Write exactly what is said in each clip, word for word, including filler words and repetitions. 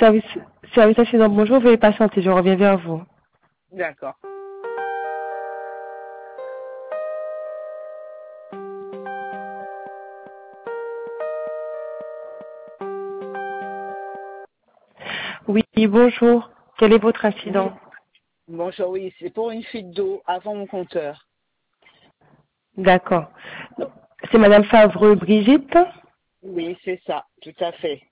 service, service accident, bonjour, veuillez patienter, je reviens vers vous. D'accord. Oui, bonjour. Quel est votre incident? Bonjour, oui, c'est pour une fuite d'eau avant mon compteur. D'accord. C'est Madame Favreux Brigitte? Oui, c'est ça, tout à fait.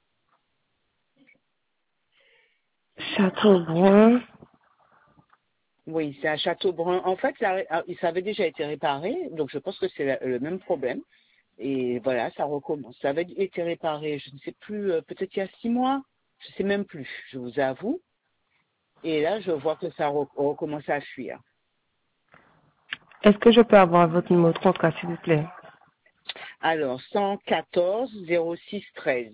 Châteaubrun. Oui, c'est un château brun. En fait, ça, ça avait déjà été réparé, donc je pense que c'est le même problème. Et voilà, ça recommence. Ça avait été réparé, je ne sais plus, euh, peut-être il y a six mois, je ne sais même plus, je vous avoue. Et là, je vois que ça re- recommence à fuir. Est-ce que je peux avoir votre numéro de contrat, s'il vous plaît? Alors, cent quatorze zéro six treize.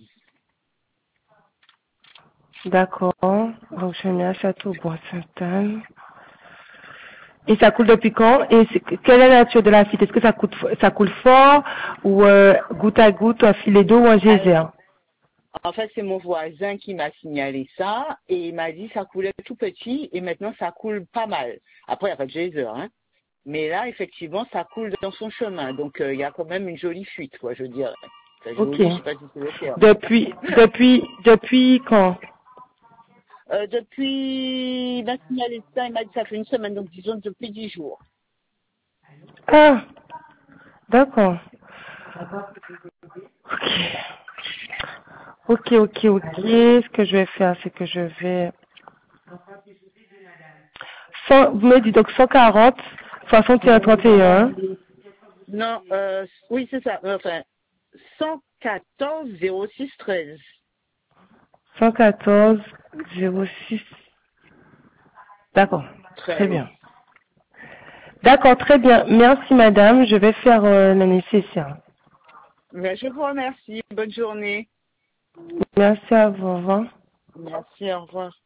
D'accord. Donc, je mets à Châteaubrun-Sainte-Anne. Et ça coule depuis quand? Et c'est- quelle est la nature de la fuite? Est-ce que ça coule, ça coule fort ou euh, goutte à goutte, un filet d'eau ou un geyser? Alors, en fait, c'est mon voisin qui m'a signalé ça et il m'a dit ça coulait tout petit et maintenant ça coule pas mal. Après, il n'y a pas de geyser, hein. Mais là, effectivement, ça coule dans son chemin. Donc, euh, il y a quand même une jolie fuite, quoi, je dirais. Enfin, Ok. jolie, je sais pas si c'est le terme. Depuis, depuis, depuis quand? Euh, depuis, il m'a signalé ça, il m'a dit ça fait une semaine, donc disons depuis dix jours. Ah, d'accord. Ok. Ok, ok, ok. Ce que je vais faire, c'est que je vais... cent, vous me dites donc cent quarante, soixante et un, trente et un. Non, euh, oui, c'est ça. Enfin, cent quatorze zéro six treize. cent quatorze, zéro six. D'accord. Très treize. bien. D'accord, très bien. Merci, madame. Je vais faire euh, le nécessaire. Mais je vous remercie. Bonne journée. Merci à vous. Au revoir. Merci, au revoir.